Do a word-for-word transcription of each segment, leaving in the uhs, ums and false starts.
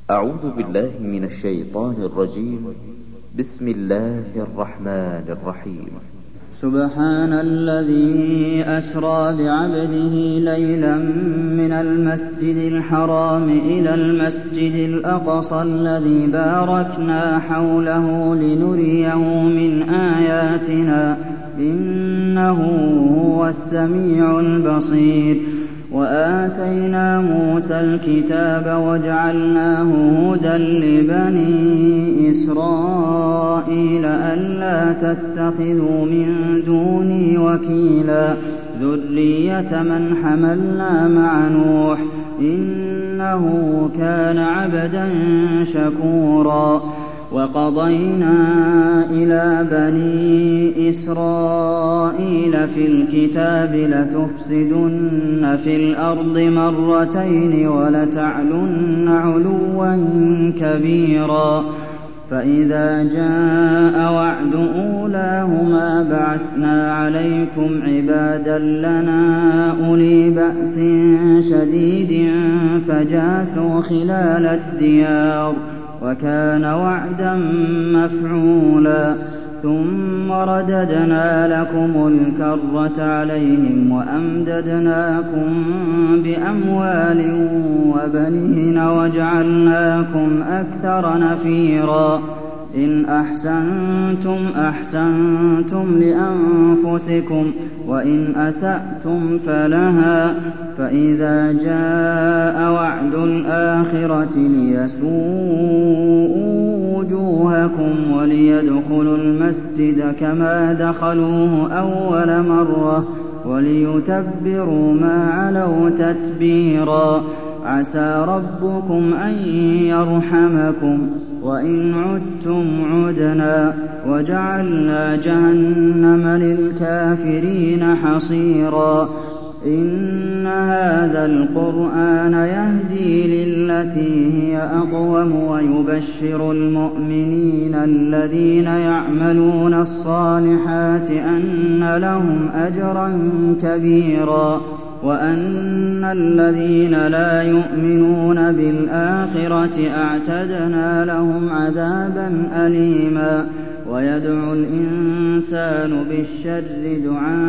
أعوذ بالله من الشيطان الرجيم. بسم الله الرحمن الرحيم. سبحان الذي أسرى بعبده ليلا من المسجد الحرام إلى المسجد الأقصى الذي باركنا حوله لنريه من آياتنا إنه هو السميع البصير. وآتينا موسى الكتاب وجعلناه هدى لبني إسرائيل ألا تتخذوا من دوني وكيلا ذرية من حملنا مع نوح إنه كان عبدا شكورا. وقضينا إلى بني إسرائيل في الكتاب لتفسدن في الأرض مرتين ولتعلن علوا كبيرا. فإذا جاء وعد أولاهما بعثنا عليكم عبادا لنا أولي بأس شديد فجاسوا خلال الديار وكان وعدا مفعولا. ثم رددنا لكم الكرة عليهم وأمددناكم بأموال وبنين وجعلناكم أكثر نفيرا. إن أحسنتم أحسنتم لأنفسكم وإن أسأتم فلها. فإذا جاء وعد الآخرة ليسوءوا وجوهكم وليدخلوا المسجد كما دخلوه أول مرة وليتبروا ما علوا تتبيرا. عسى ربكم أن يرحمكم وإن عدتم عدنا وجعلنا جهنم للكافرين حصيرا. إن هذا القرآن يهدي للتي هي أقوم ويبشر المؤمنين الذين يعملون الصالحات أن لهم أجرا كبيرا وأن الذين لا يؤمنون بالآخرة أعتدنا لهم عذابا أليما. ويدعو الإنسان بالشر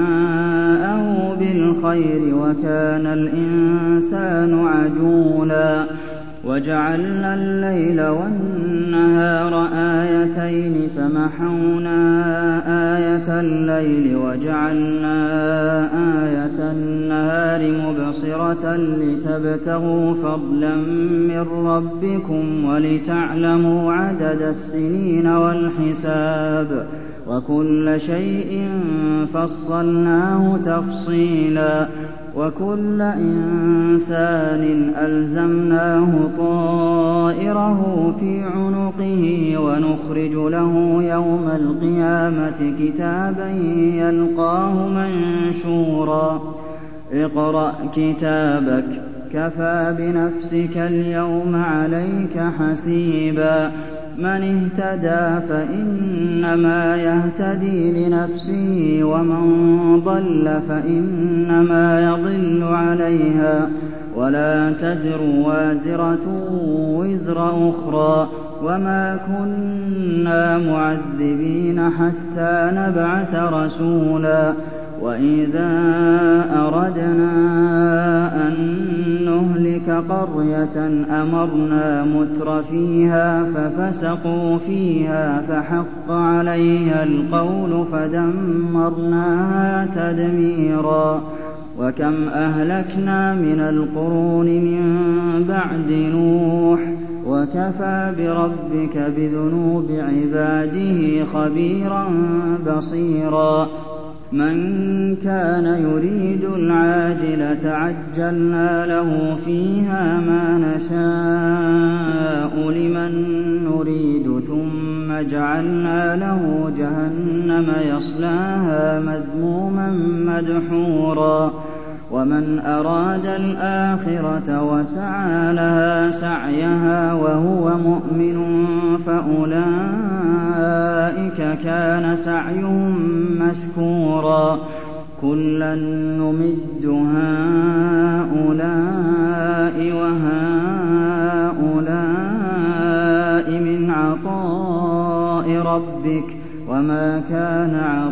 دعاءه بالخير وكان الإنسان عجولا. وجعلنا الليل والنهار آيتين فمحونا آية الليل وجعلنا آية النهار مبصرة لتبتغوا فضلا من ربكم ولتعلموا عدد السنين والحساب وكل شيء فصلناه تفصيلا. وكل إنسان ألزمناه طائره في عنقه ونخرج له يوم القيامة كتابا يلقاه منشورا. اقرأ كتابك كفى بنفسك اليوم عليك حسيبا. من اهتدى فإنما يهتدي لنفسه ومن ضل فإنما يضل عليها ولا تزر وازرة وزر أخرى وما كنا معذبين حتى نبعث رسولا. وإذا أردنا أن نهلك قرية أمرنا متر فيها ففسقوا فيها فحق عليها القول فدمرناها تدميرا. وكم أهلكنا من القرون من بعد نوح وكفى بربك بذنوب عباده خبيرا بصيرا. من كان يريد العاجلة عجلنا له فيها ما نشاء لمن نريد ثم جعلنا له جهنم يصلاها مذموما مدحورا. ومن أراد الآخرة وسعى لها سعيها وهو مؤمن فأولئك كان سعيهم مشكورا. كلا نمد هؤلاء وهؤلاء عطاء ربك وما كان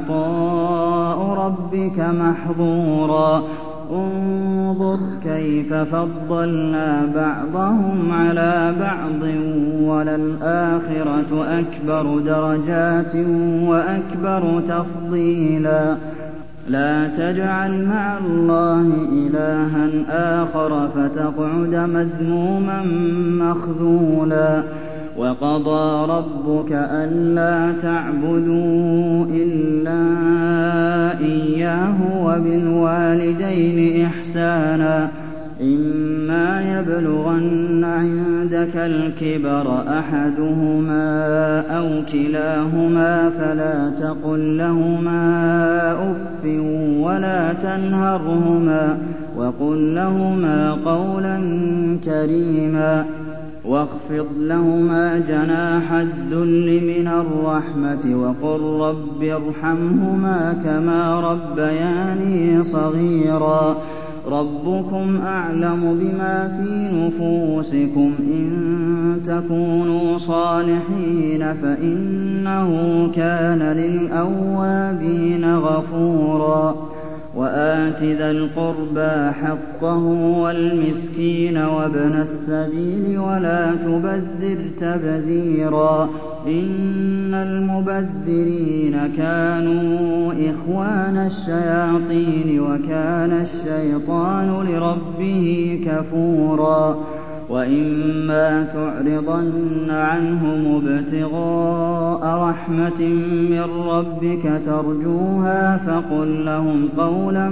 عطاء ربك محظورا انظر كيف فضلنا بعضهم على بعض وللآخرة أكبر درجات وأكبر تفضيلا لا تجعل مع الله إلها آخر فتقعد مذموما مخذولا وقضى ربك ألا تعبدوا إلا إياه وبالوالدين إحسانا إما يبلغن عندك الكبر أحدهما أو كلاهما فلا تقل لهما أف ولا تنهرهما وقل لهما قولا كريما واخفض لهما جناح الذل من الرحمة وقل رب ارحمهما كما ربياني صغيرا ربكم أعلم بما في نفوسكم إن تكونوا صالحين فإنه كان للأوابين غفورا وآت ذا القربى حقه والمسكين وابن السبيل ولا تبذر تبذيرا إن المبذرين كانوا إخوان الشياطين وكان الشيطان لربه كفورا وإما تعرضن عنهم ابتغاء رحمة من ربك ترجوها فقل لهم قولا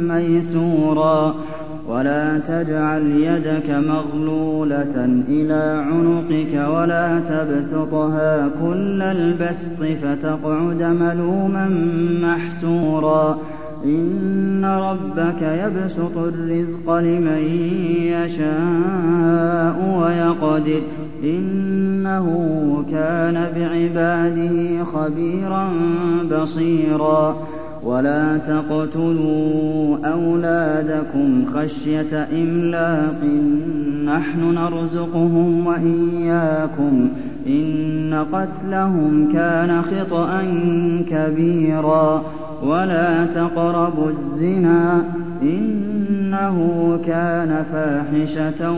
ميسورا ولا تجعل يدك مغلولة إلى عنقك ولا تبسطها كل البسط فتقعد ملوما محسورا إن ربك يبسط الرزق لمن يشاء ويقدر إنه كان بعباده خبيرا بصيرا ولا تقتلوا أولادكم خشية إملاق نحن نرزقهم وإياكم إن قتلهم كان خطأ كبيرا ولا تقربوا الزنا إنه كان فاحشة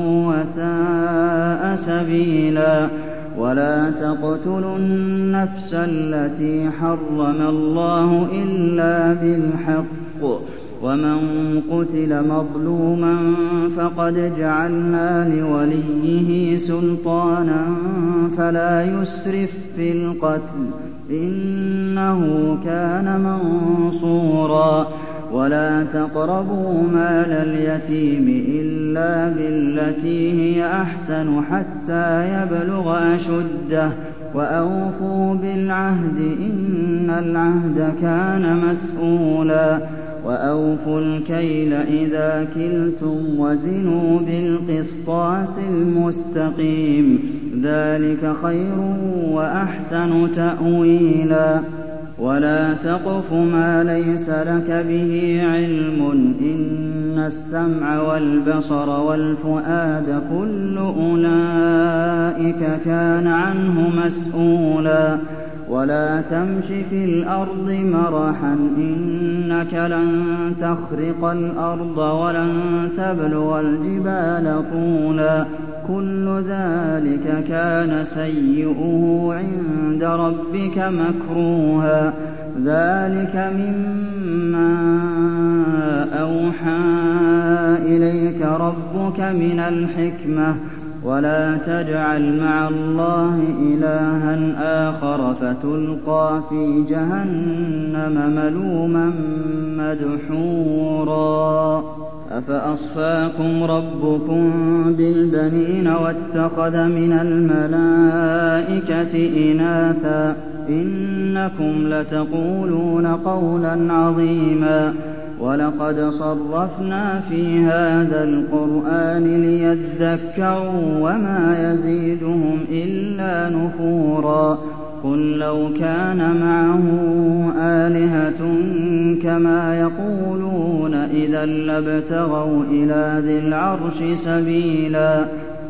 وساء سبيلا ولا تقتلوا النفس التي حرم الله إلا بالحق ومن قتل مظلوما فقد جعلنا لوليه سلطانا فلا يسرف في القتل إنه كان منصورا ولا تقربوا مال اليتيم إلا بالتي هي أحسن حتى يبلغ أشده وأوفوا بالعهد إن العهد كان مسؤولا وأوفوا الكيل إذا كلتم وزنوا بالقسطاس المستقيم ذلك خير وأحسن تأويلا ولا تقف ما ليس لك به علم إن السمع والبصر والفؤاد كل أولئك كان عنه مسؤولا ولا تمش في الأرض مرحا إنك لن تخرق الأرض ولن تبلغ الجبال طولا كل ذلك كان سيئه عند ربك مكروها ذلك مما أوحى إليك ربك من الحكمة ولا تجعل مع الله إلها آخر فتلقى في جهنم ملوما مدحورا أفأصفاكم ربكم بالبنين واتخذ من الملائكة إناثا إنكم لتقولون قولا عظيما ولقد صرفنا في هذا القرآن ليذكروا وما يزيدهم إلا نفورا قل لو كان معه آلهة كما يقولون إذا لابتغوا إلى ذي العرش سبيلا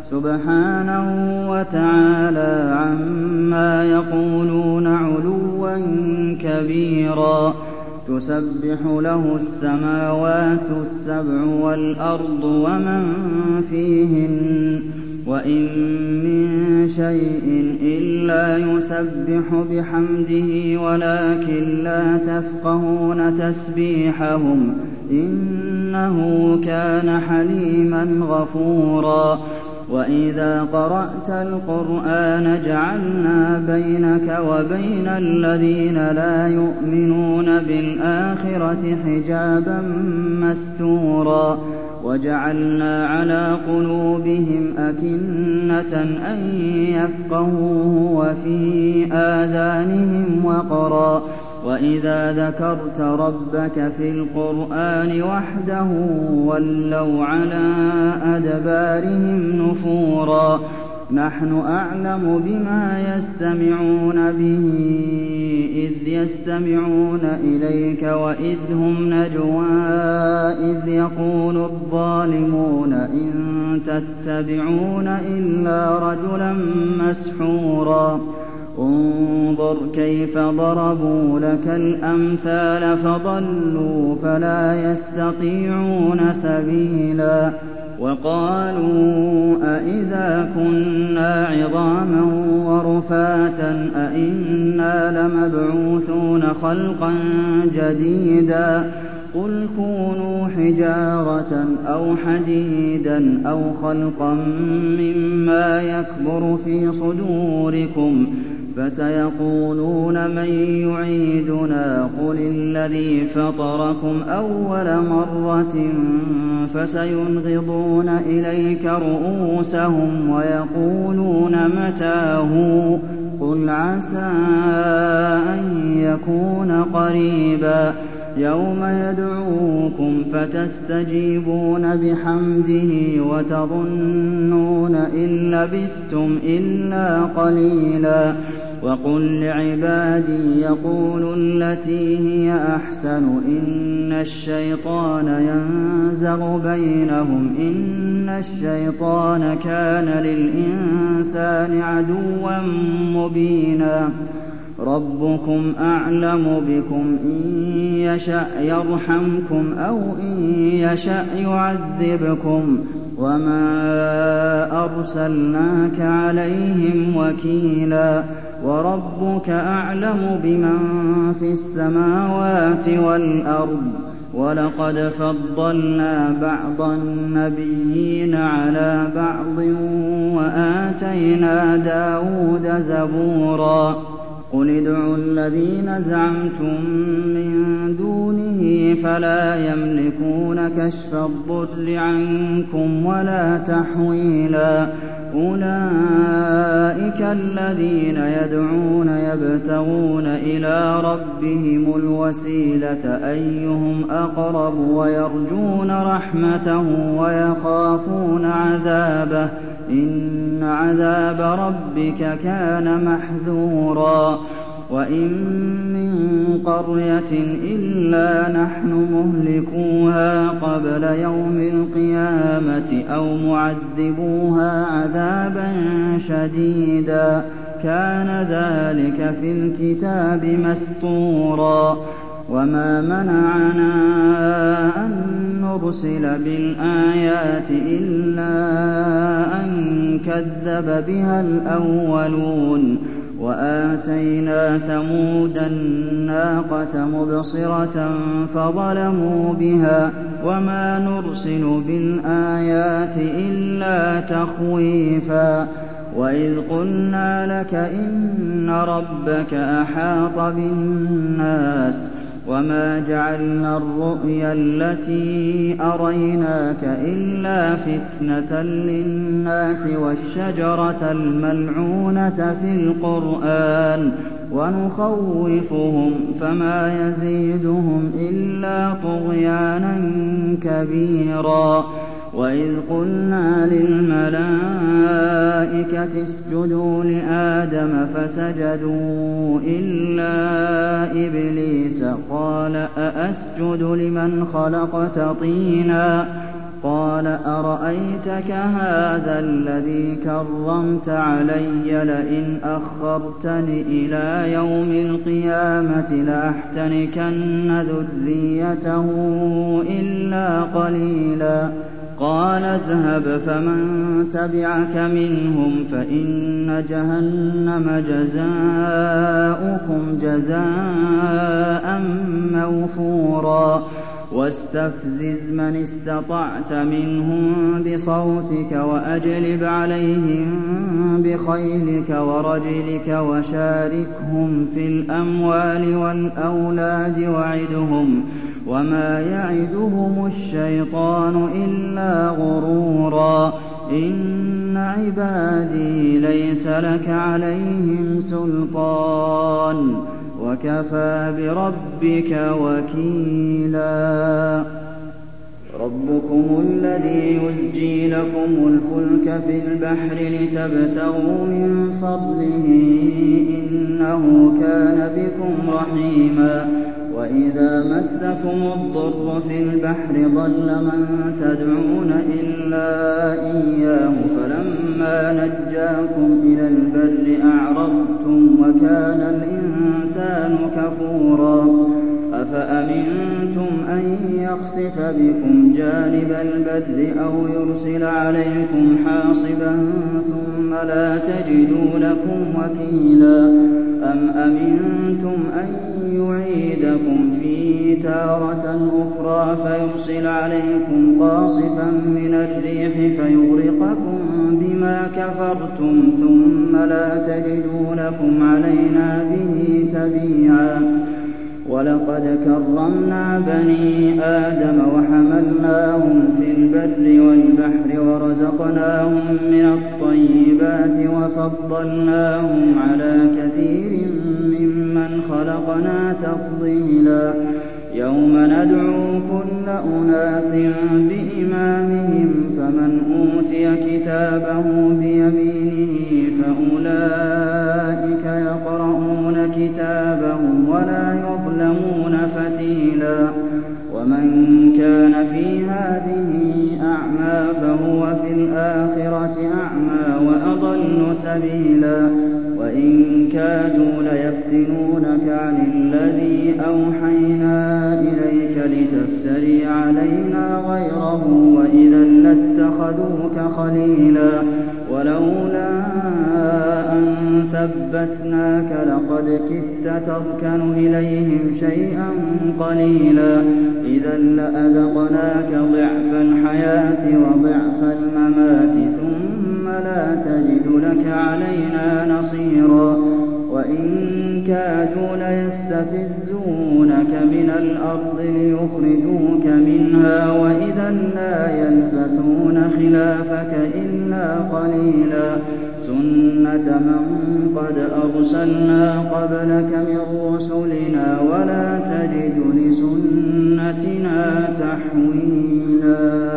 سُبْحَانَهُ وَتَعَالَىٰ عَمَّا يَقُولُونَ عُلُوًّا كَبِيرًا تُسَبِّحُ لَهُ السَّمَاوَاتُ السَّبْعُ وَالْأَرْضُ وَمَن فِيهِنَّ ۚ وَإِن مِّن شَيْءٍ إِلَّا يُسَبِّحُ بِحَمْدِهِ وَلَٰكِن لَّا تَفْقَهُونَ تَسْبِيحَهُمْ ۗ إِنَّهُ كَانَ حَلِيمًا غَفُورًا وَإِذَا قَرَأْتَ الْقُرْآنَ جَعَلْنَا بَيْنَكَ وَبَيْنَ الَّذِينَ لَا يُؤْمِنُونَ بِالْآخِرَةِ حِجَابًا مَّسْتُورًا وَجَعَلْنَا عَلَىٰ قُلُوبِهِمْ أَكِنَّةً أَن يَفْقَهُوهُ وَفِي آذَانِهِمْ وَقْرًا ۚ وَإِذَا ذَكَرْتَ رَبَّكَ فِي الْقُرْآنِ وَحْدَهُ وَلَّوْا عَلَىٰ أَدْبَارِهِمْ نُفُورًا نَّحْنُ أَعْلَمُ بِمَا يَسْتَمِعُونَ بِهِ إِذْ يَسْتَمِعُونَ إِلَيْكَ وَإِذْ هُمْ نَجْوَىٰ إِذْ يَقُولُ الظَّالِمُونَ إِن تَتَّبِعُونَ إِلَّا رَجُلًا مَّسْحُورًا انظُرْ كَيْفَ ضَرَبُوا لَكَ الْأَمْثَالَ فَضَلُّوا فَلَا يَسْتَطِيعُونَ سَبِيلًا وَقَالُوا أَإِذَا كُنَّا عِظَامًا وَرُفَاتًا أَإِنَّا لَمَبْعُوثُونَ خَلْقًا جَدِيدًا قُلْ كُونُوا حِجَارَةً أَوْ حَدِيدًا أَوْ خَلْقًا مِّمَّا يَكْبُرُ فِي صُدُورِكُمْ فَسَيَقُولُونَ مَن يُعِيدُنَا قُلِ الَّذِي فَطَرَكُمْ أَوَّلَ مَرَّةٍ فَسَيُنْغِضُونَ إِلَيْكَ رُءُوسَهُمْ وَيَقُولُونَ مَتَىٰ هُوَ ۖ قُلْ عَسَىٰ أَن يَكُونَ قَرِيبًا يَوْمَ يَدْعُوكُمْ فَتَسْتَجِيبُونَ بِحَمْدِهِ وَتَظُنُّونَ إِن لَّبِثْتُمْ إِلَّا قَلِيلًا وَقُل لِّعِبَادِي يَقُولُوا الَّتِي هِيَ أَحْسَنُ إِنَّ الشَّيْطَانَ يَنزَغُ بَيْنَهُمْ ۚ إِنَّ الشَّيْطَانَ كَانَ لِلْإِنسَانِ عَدُوًّا مُّبِينًا رَّبُّكُمْ أَعْلَمُ بِكُمْ ۖ إِن يَشَأْ يَرْحَمْكُمْ أَوْ إِن يَشَأْ يُعَذِّبْكُمْ ۖ وَمَا أَرْسَلْنَاكَ عَلَيْهِمْ وَكِيلًا وَرَبُّكَ أَعْلَمُ بِمَن فِي السَّمَاوَاتِ وَالْأَرْضِ ۗ وَلَقَدْ فَضَّلْنَا بَعْضَ النَّبِيِّينَ عَلَىٰ بَعْضٍ وَآتَيْنَا دَاوُودَ زَبُورًا قُلِ ادْعُوا الَّذِينَ زَعَمْتُم مِّن دُونِهِ فَلَا يَمْلِكُونَ كَشْفَ الضُّرِّ عَنكُمْ وَلَا تَحْوِيلًا أُولَٰئِكَ الَّذِينَ يَدْعُونَ يَبْتَغُونَ إِلَىٰ رَبِّهِمُ الْوَسِيلَةَ أَيُّهُمْ أَقْرَبُ وَيَرْجُونَ رَحْمَتَهُ وَيَخَافُونَ عَذَابَهُ ۚ إِنَّ عَذَابَ رَبِّكَ كَانَ مَحْذُورًا وَإِن مِّن قَرْيَةٍ إِلَّا نَحْنُ مُهْلِكُوهَا قَبْلَ يَوْمِ الْقِيَامَةِ أَوْ مُعَذِّبُوهَا عَذَابًا شَدِيدًا ۚ كَانَ ذَٰلِكَ فِي الْكِتَابِ مَسْطُورًا وَمَا مَنَعَنَا أَن نُّرْسِلَ بِالْآيَاتِ إِلَّا أَن كَذَّبَ بِهَا الْأَوَّلُونَ وَآتَيْنَا ثَمُودَ النَّاقَةَ مُبْصِرَةً فَظَلَمُوا بِهَا ۚ وَمَا نُرْسِلُ بِالْآيَاتِ إِلَّا تَخْوِيفًا وَإِذْ قُلْنَا لَكَ إِنَّ رَبَّكَ أَحَاطَ بِالنَّاسِ وَمَا جَعَلْنَا الرُّؤْيَا الَّتِي أَرَيْنَاكَ إِلَّا فِتْنَةً لِّلنَّاسِ وَالشَّجَرَةَ الْمَلْعُونَةَ فِي الْقُرْآنِ وَنُخَوِّفُهُمْ فَمَا يَزِيدُهُمْ إِلَّا طُغْيَانًا كَبِيرًا وَإِذْ قُلْنَا لِلْمَلَائِكَةِ اسْجُدُوا لِآدَمَ فَسَجَدُوا إِلَّا إِبْلِيسَ قَالَ أَأَسْجُدُ لِمَنْ خَلَقْتَ طِينًا قَالَ أَرَأَيْتَكَ هَٰذَا الَّذِي كَرَّمْتَ عَلَيَّ لَئِنْ أَخَّرْتَنِ إِلَىٰ يَوْمِ الْقِيَامَةِ لَأَحْتَنِكَنَّ ذُرِّيَّتَهُ إِلَّا قَلِيلًا قَالَ اذْهَبْ فَمَن تَبِعَكَ مِنْهُمْ فَإِنَّ جَهَنَّمَ جَزَاؤُكُمْ جَزَاءً مَّوْفُورًا وَاسْتَفْزِزْ مَنِ اسْتَطَعْتَ مِنْهُم بِصَوْتِكَ وَأَجْلِبْ عَلَيْهِم بِخَيْلِكَ وَرَجِلِكَ وَشَارِكْهُمْ فِي الْأَمْوَالِ وَالْأَوْلَادِ وَعِدْهُمْ ۚ وَمَا يَعِدُهُمُ الشَّيْطَانُ إِلَّا غُرُورًا إِنَّ عِبَادِي لَيْسَ لَكَ عَلَيْهِمْ سُلْطَانٌ ۚ وَكَفَىٰ بِرَبِّكَ وَكِيلًا رَبُّكُمُ الَّذِي يُزْجِي لَكُمُ الْفُلْكَ فِي الْبَحْرِ لِتَبْتَغُوا مِن فَضْلِهِ ۚ إِنَّهُ كَانَ بِكُمْ رَحِيمًا وَإِذَا مَسَّكُمُ الضُّرُّ فِي الْبَحْرِ ضَلَّ مَن تَدْعُونَ إِلَّا إِيَّاهُ فَلَمَّا نَجَّاكُمْ إِلَى الْبَرِّ أَعْرَضْتُمْ ۚ وَكَانَ الْإِنسَانُ كَفُورًا أَفَأَمِنتُمْ أَن يَخْسِفَ بِكُمْ جَانِبَ الْبَرِّ أَوْ يُرْسِلَ عَلَيْكُمْ حَاصِبًا ثُمَّ لَا تَجِدُوا لَكُمْ وَكِيلًا أَمْ أَمِنتُمْ أَن يُعِيدَكُمْ فِيهِ تَارَةً أُخْرَىٰ فَيُرْسِلَ عَلَيْكُمْ قَاصِفًا مِّنَ الرِّيحِ فَيُغْرِقَكُم بِمَا كَفَرْتُمْ ثُمَّ لَا تَجِدُوا لَكُمْ عَلَيْنَا بِهِ تَبِيعًا وَلَقَدْ كَرَّمْنَا بَنِي آدَمَ وَحَمَلْنَاهُمْ فِي الْبَرِّ وَالْبَحْرِ وَرَزَقْنَاهُم مِّنَ الطَّيِّبَاتِ وَفَضَّلْنَاهُمْ عَلَىٰ كَثِيرٍ مِّمَّنْ خَلَقْنَا تَفْضِيلًا يَوْمَ نَدْعُو كُلَّ أُنَاسٍ بِإِمَامِهِمْ فَمَنْ أُوتِيَ كِتَابَهُ بِيَمِينِهِ فَأُولَٰئِكَ يَقْرَءُونَ كِتَابَهُمْ وَلَا يُظْلَمُونَ فَتِيلًا وَمَن كَانَ فِي هَٰذِهِ أَعْمَىٰ فَهُوَ فِي الْآخِرَةِ أَعْمَىٰ وَأَضَلُّ سَبِيلًا وَإِن كَادُوا لَيَفْتِنُونَكَ عَنِ الَّذِي أَوْحَيْنَا إِلَيْكَ لِتَفْتَرِيَ عَلَيْنَا غَيْرَهُ وَإِذًا لَّاتَّخَذُوكَ خَلِيلًا وَلَوْلَا أَن ثَبَّتْنَاكَ لَقَدْ كِدتَّ تَرْكَنُ إِلَيْهِمْ شَيْئًا قَلِيلًا إِذًا لَّأَذَقْنَاكَ ضِعْفَ الْحَيَاةِ وَضِعْفَ الْمَمَاتِ ثُمَّ لَا تَجِدُ لَكَ عَلَيْنَا نَصِيرًا وَإِن كَادُوا لَيَسْتَفِزُّونَكَ مِنَ الْأَرْضِ لِيُخْرِجُوكَ مِنْهَا وَإِذًا لَّا يَلْبَثُونَ خِلَافَكَ إِلَّا قَلِيلًا سُنَّةَ مَن قَدْ أَرْسَلْنَا قَبْلَكَ مِن رُّسُلِنَا وَلَا تَجِدُ لِسُنَّتِنَا تَحْوِيلًا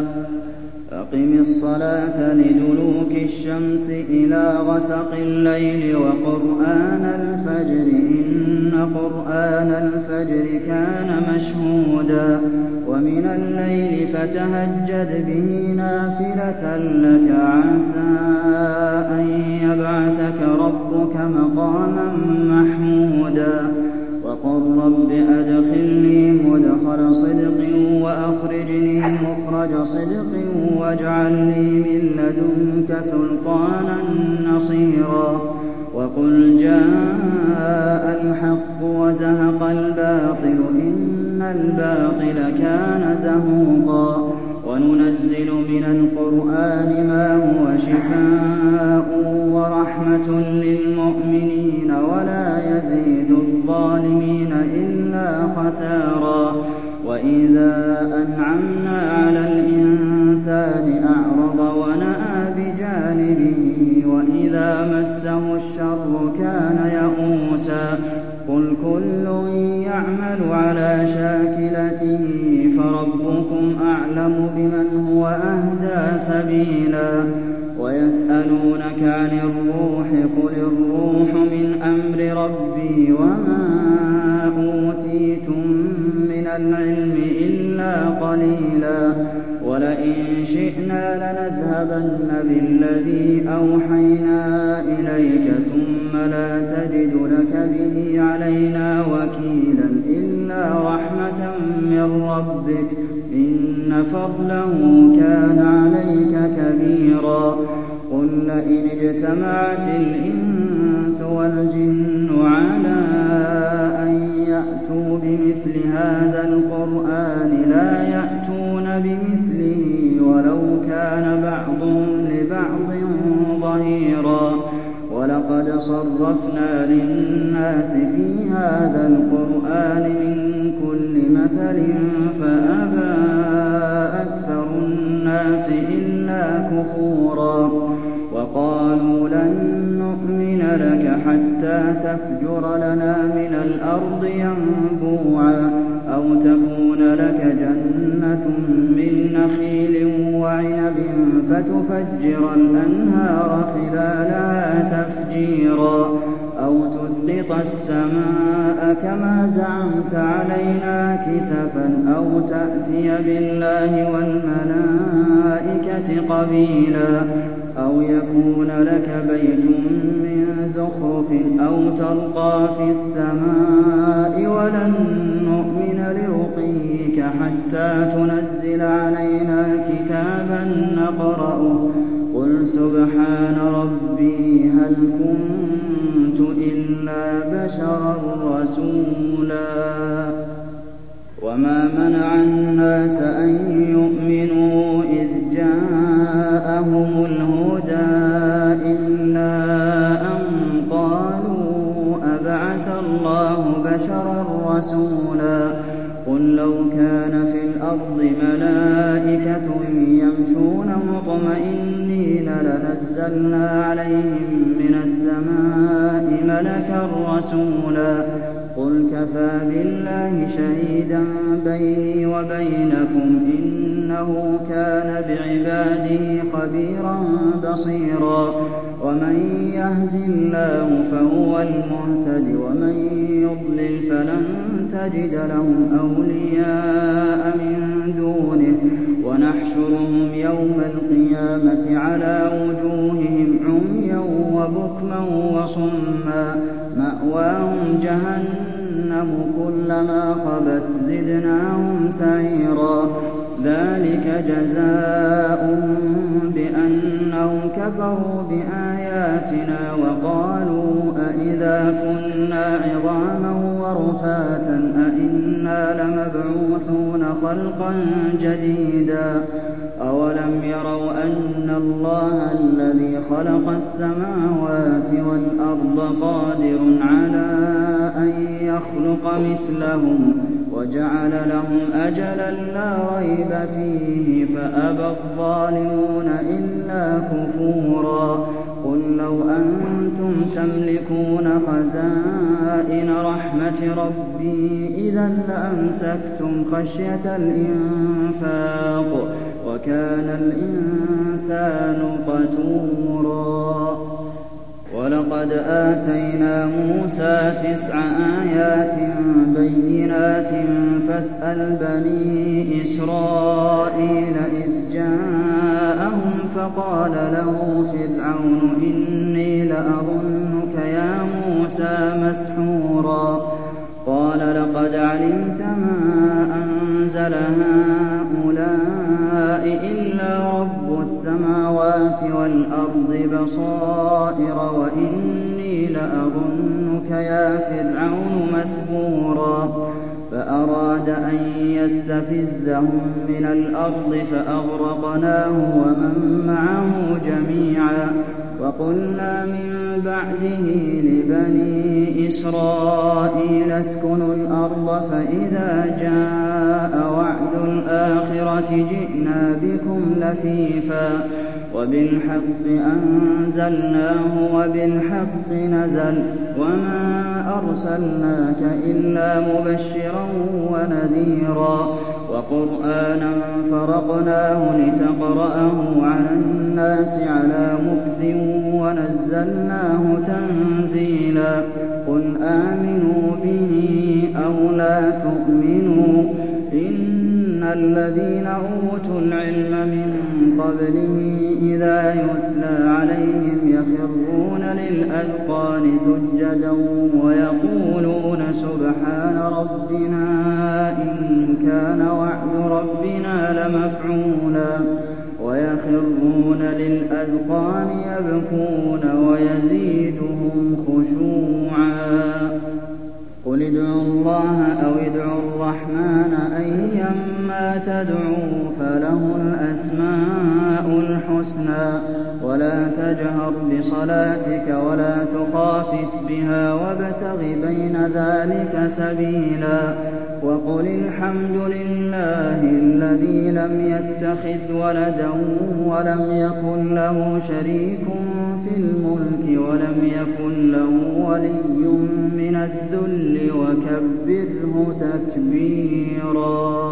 أَقِمِ الصَّلَاةَ لِدُلُوكِ الشَّمْسِ إِلَىٰ غَسَقِ اللَّيْلِ وَقُرْآنَ الْفَجْرِ ۖ إِنَّ قُرْآنَ الْفَجْرِ كَانَ مَشْهُودًا وَمِنَ اللَّيْلِ فَتَهَجَّدْ بِهِ نَافِلَةً لَّكَ عَسَىٰ أَن يَبْعَثَكَ رَبُّكَ مَقَامًا مَّحْمُودًا وَقُل رَّبِّ أَدْخِلْنِي مُدْخَلَ صِدْقٍ وَأَخْرِجْنِي مُخْرَجَ صِدْقٍ وَاجْعَل لِّي مِن لَّدُنكَ سُلْطَانًا نَّصِيرًا وَقُلْ جَاءَ الْحَقُّ وَزَهَقَ الْبَاطِلُ إِنَّ الْبَاطِلَ كَانَ زَهُوقًا وَنُنَزِّلُ مِنَ الْقُرْآنِ مَا هُوَ شِفَاءٌ وَرَحْمَةٌ لِّلْمُؤْمِنِينَ وَلَا يَزِيدُ الظَّالِمِينَ إِلَّا خَسَارًا وَإِذَا أَنْعَمْنَا عَلَى الْإِنسَانِ أَعْرَضَ وَنَأَىٰ بِجَانِبِهِ وَإِذَا مَسَّهُ الشَّرُّ كَانَ يَئُوسًا قُلْ كُلٌّ يَعْمَلُ عَلَىٰ شَاكِلَتِهِ فَرَبُّكُمْ أَعْلَمُ بِمَنْ هُوَ أَهْدَىٰ سَبِيلًا وَيَسْأَلُونَكَ عَنِ الرُّوحِ قُلِ الرُّوحُ مِنْ أَمْرِ رَبِّي وَمَا أُوتِيتُم مِّنَ الْعِلْمِ إِلَّا قَلِيلًا وَلَئِن شِئْنَا لَنَذْهَبَنَّ بِالَّذِي أَوْحَيْنَا إِلَيْكَ ثُمَّ لَا تَجِدُ لَكَ بِهِ عَلَيْنَا وَكِيلًا إِلَّا رَحْمَةً مِّن رَّبِّكَ ۚ إِنَّ فَضْلَهُ كَانَ عَلَيْكَ كَبِيرًا قُل لَّئِنِ اجْتَمَعَتِ الْإِنسُ وَالْجِنُّ عَلَىٰ أَن يَأْتُوا بِمِثْلِ هَٰذَا الْقُرْآنِ لَا يَأْتُونَ بِمِثْلِهِ وَلَوْ كَانَ بَعْضُهُمْ لِبَعْضٍ ظَهِيرًا وَلَقَدْ صَرَّفْنَا لِلنَّاسِ فِي هَٰذَا الْقُرْآنِ مِن كُلِّ مَثَلٍ فَأَبَىٰ أَكْثَرُ النَّاسِ إِلَّا كُفُورًا وَقَالُوا لَن نُّؤْمِنَ لَكَ حَتَّىٰ تَفْجُرَ لَنَا مِنَ الْأَرْضِ يَنبُوعًا أَوْ تَكُونَ لَكَ جَنَّةٌ مِّن نَّخِيلٍ وَعِنَبٍ فَتُفَجِّرَ الْأَنْهَارَ خِلَالَهَا تَفْجِيرًا أَوْ تُسْقِطَ السَّمَاءَ كَمَا زَعَمْتَ عَلَيْنَا كِسَفًا أَوْ تَأْتِيَ بِاللَّهِ وَالْمَلَائِكَةِ قَبِيلًا أَوْ يَكُونَ لَكَ بَيْتٌ مِّن زُخْرُفٍ أَوْ تَرْقَىٰ فِي السَّمَاءِ وَلَن نُّؤْمِنَ لِرُقِيِّكَ حَتَّىٰ تُنَزِّلَ عَلَيْنَا كِتَابًا نَّقْرَؤُهُ ۗ قُلْ سُبْحَانَ رَبِّي هَلْ كُنتُ إِلَّا بَشَرًا رَّسُولًا وَمَا مَنَعَ النَّاسَ أَن يُؤْمِنُوا إِذْ جَاءَهُمُ الْهُدَىٰ إِلَّا أَن قَالُوا أَبَعَثَ اللَّهُ بَشَرًا رَّسُولًا قُل لَّوْ كَانَ فِي الْأَرْضِ مَلَائِكَةٌ يَمْشُونَ مُطْمَئِنِّينَ لَنَزَّلْنَا عَلَيْهِم مِّنَ السَّمَاءِ مَلَكًا رَّسُولًا قُلْ كَفَىٰ بِاللَّهِ شَهِيدًا بَيْنِي وَبَيْنَكُمْ ۚ إِنَّهُ كَانَ بِعِبَادِهِ خَبِيرًا بَصِيرًا وَمَن يَهْدِ اللَّهُ فَهُوَ الْمُهْتَدِ ۖ وَمَن يُضْلِلْ فَلَن تَجِدَ لَهُمْ أَوْلِيَاءَ مِن دُونِهِ ۖ وَنَحْشُرُهُمْ يَوْمَ الْقِيَامَةِ عَلَىٰ وُجُوهِهِمْ عُمْيًا وَبُكْمًا وَصُمًّا مَّأْوَاهُمْ جَهَنَّمُ كُلَّمَا خَبَتْ زِدْنَاهُمْ سَعِيرًا ذَٰلِكَ جَزَاؤُهُم بِأَنَّهُمْ كَفَرُوا بِآيَاتِنَا وَقَالُوا أَإِذَا كُنَّا عِظَامًا وَرُفَاتًا أَإِنَّا لَمَبْعُوثُونَ خَلْقًا جَدِيدًا أَوَلَمْ يَرَوْا أَنَّ اللَّهَ الَّذِي خَلَقَ السَّمَاوَاتِ وَالْأَرْضَ قَادِرٌ عَلَىٰ أَن يَخْلُقَ مِثْلَهُمْ وَجَعَلَ لَهُمْ أَجَلًا لَّا رَيْبَ فِيهِ فَأَبَى الظَّالِمُونَ إِلَّا كُفُورًا قُل لَّوْ أَنتُمْ تَمْلِكُونَ خَزَائِنَ رَحْمَةِ رَبِّي إِذًا لَّأَمْسَكْتُمْ خَشْيَةَ الْإِنفَاقِ ۚ وَكَانَ الْإِنسَانُ قَتُورًا وَلَقَدْ آتَيْنَا مُوسَىٰ تِسْعَ آيَاتٍ بَيِّنَاتٍ فَاسْأَلْ بَنِي إِسْرَائِيلَ إِذْ جَاءَهُمْ فَقَالَ لَهُ فِرْعَوْنُ إِنِّي لَأَظُنُّكَ يَا مُوسَىٰ مَسْحُورًا قَالَ لَقَدْ عَلِمْتَ مَا أَنزَلَ هَٰؤُلَاءِ إِلَّا رَبُّ السَّمَاوَاتِ وَالْأَرْضِ بَصَائِرَ وَإِنِّي لَأَظُنُّكَ يَا فِرْعَوْنُ مَثْبُورًا فَأَرَادَ أَن يَسْتَفِزَّهُم مِّنَ الْأَرْضِ فَأَغْرَقْنَاهُ وَمَن مَّعَهُ جَمِيعًا وَقُلْنَا مِن بَعْدِهِ لِبَنِي إِسْرَائِيلَ اسْكُنُوا الْأَرْضَ فَإِذَا جَاءَ وَعْدُ الْآخِرَةِ جِئْنَا بِكُمْ لَفِيفًا وَبِالْحَقِّ أَنزَلْنَاهُ وَبِالْحَقِّ نَزَلَ وَمَا أَرْسَلْنَاكَ إِلَّا مُبَشِّرًا وَنَذِيرًا وَقُرْآنًا فَرَقْنَاهُ لِتَقْرَأَهُ عَلَى النَّاسِ عَلَىٰ مُكْثٍ وَنَزَّلْنَاهُ تَنزِيلًا قُلْ آمِنُوا بِهِ أَوْ لَا تُؤْمِنُوا إِنَّ الَّذِينَ أُوتُوا الْعِلْمَ مِن قَبْلِهِ إِذَا يُتْلَىٰ عَلَيْهِمْ يَخِرُّونَ لِلْأَذْقَانِ سُجَّدًا وَيَقُولُونَ سُبْحَانَ رَبِّنَا إِن كَانَ وَعْدُ رَبِّنَا لَمَفْعُولًا وَيَخِرُّونَ لِلْأَذْقَانِ يَبْكُونَ وَيَزِيدُهُمْ خُشُوعًا ۩ قُلِ ادْعُوا اللَّهَ أَوِ ادْعُوا الرَّحْمَٰنَ أَيًّا مَّا تَدْعُوا فَلَهُ الْأَسْمَاءُ الْحُسْنَىٰ ۚ وَلَا تَجْهَرْ بِصَلَاتِكَ وَلَا تُخَافِتْ بِهَا وَابْتَغِ بَيْنَ ذَٰلِكَ سَبِيلًا وَقُلِ الْحَمْدُ لِلَّهِ الَّذِي لَمْ يَتَّخِذْ وَلَدًا وَلَمْ يَكُن لَّهُ شَرِيكٌ فِي الْمُلْكِ وَلَمْ يَكُن لَّهُ وَلِيٌّ مِّنَ الذُّلِّ وَكَبِّرْهُ تَكْبِيرًا